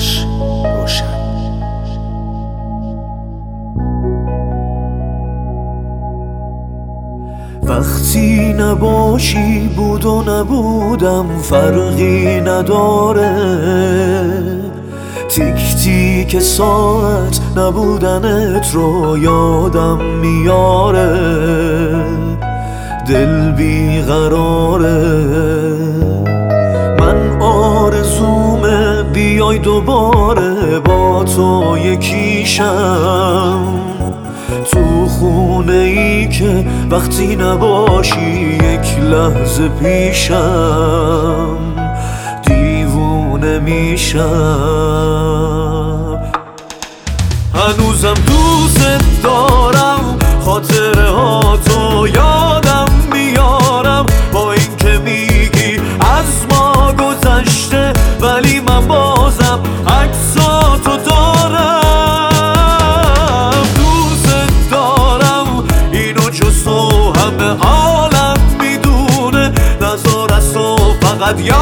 آتش روشن. وقتی نباشی بود و نبودم فرقی نداره، تیک تیک ساعت نبودنت رو یادم میاره، دل بیقراره. من آرزومه بیای دوباره با تو یکیشم، تو خونه ای که وقتی نباشی یک لحظه پیشم دیوونه میشم. هنوزم دوست دارم، خاطره ها تو یادم میارم، با این که میگی از ما گذشته ولی من بازم عکساتو دارم. دوست دارم اینو جز تو همه عالم میدونه، نظر از تو فقط